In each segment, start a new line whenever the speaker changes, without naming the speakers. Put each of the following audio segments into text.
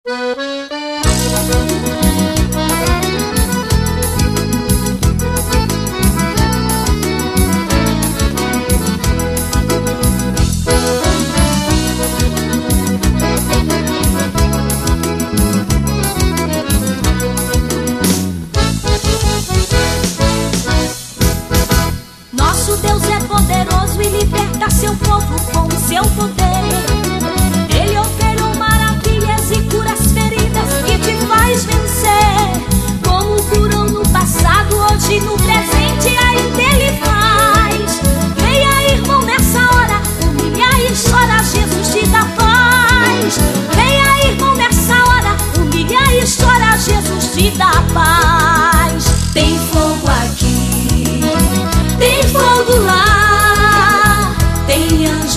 Nosso Deus é poderoso e liberta seu povo com o seu poder. Ele operou maravilhas e cura as feridas que te faz vencer. Como curou no passado, hoje no presente ainda Ele faz. Venha, irmão, nessa hora, humilha e chora, Jesus te dá paz. Venha, irmão, nessa hora, humilha e chora, Jesus te dá paz. Tem fogo aqui, tem fogo lá, tem anjo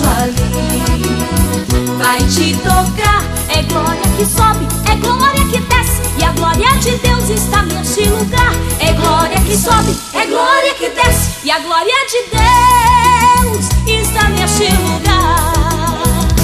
ali, vai te tocar. É glória que sobe, é glória que desce, e a glória de Deus está neste lugar. É glória que sobe, é glória que desce, e a glória de Deus está neste lugar.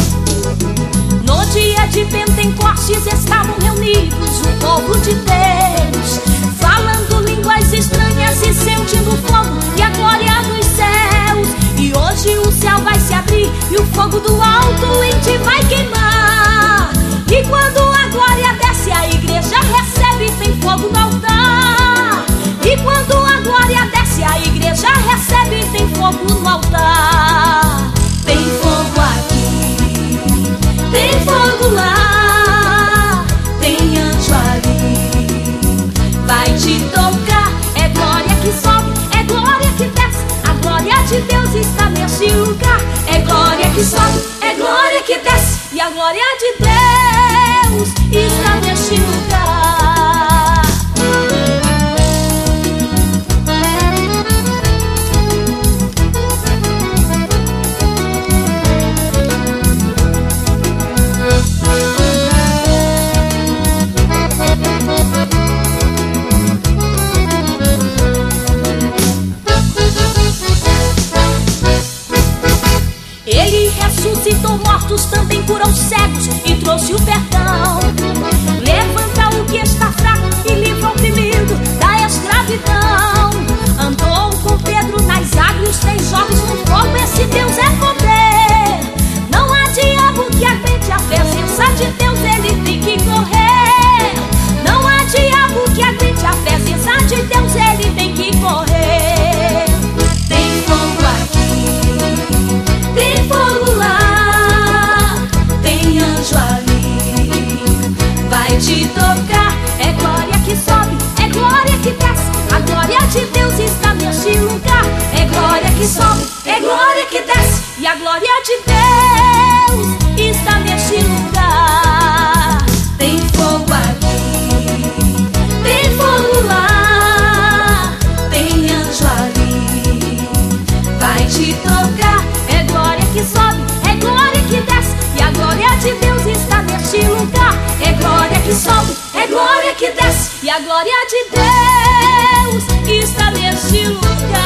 No dia de Pentecostes estavam reunidos o povo de Deus, falando línguas estranhas e sentindo fogo e a glória dos céus. E hoje o céu vai se abrir e o fogo do alto em ti vai queimar. E quando a glória desce, a igreja recebe, tem fogo no altar. E quando a glória desce, a igreja recebe, tem fogo no altar. Tem fogo aqui, tem fogo lá, tem anjo ali, vai te tocar. É glória que sobe, é glória que desce, a glória de Deus está neste lugar. É glória que sobe, é glória que desce, e a glória de Deus está neste lugar. Ele ressuscitou mortos, também curou cegos e trouxe o perdão. Levanta o que está fraco e livra o oprimido da escravidão. Andou com Pedro nas águas, os 3 jovens no fogo. Esse Deus é poder, não há diabo que aguente a presença de Deus, ele tem que correr. Não há diabo que aguente a presença de Deus, ele tem que correr. Tem fogo aqui, tem fogo lá, tem anjo ali, vai te tocar. É glória que sobe, é glória que desce, a glória de Deus está neste lugar. É glória que sobe, é glória que desce, e a glória de Deus está neste lugar. Tem fogo aqui, tem fogo lá, tem anjo ali, vai te tocar. É glória que sobe, é glória que desce, e a glória de Deus está neste lugar. É glória que sobe, é glória que desce, e a glória de Deus está neste lugar.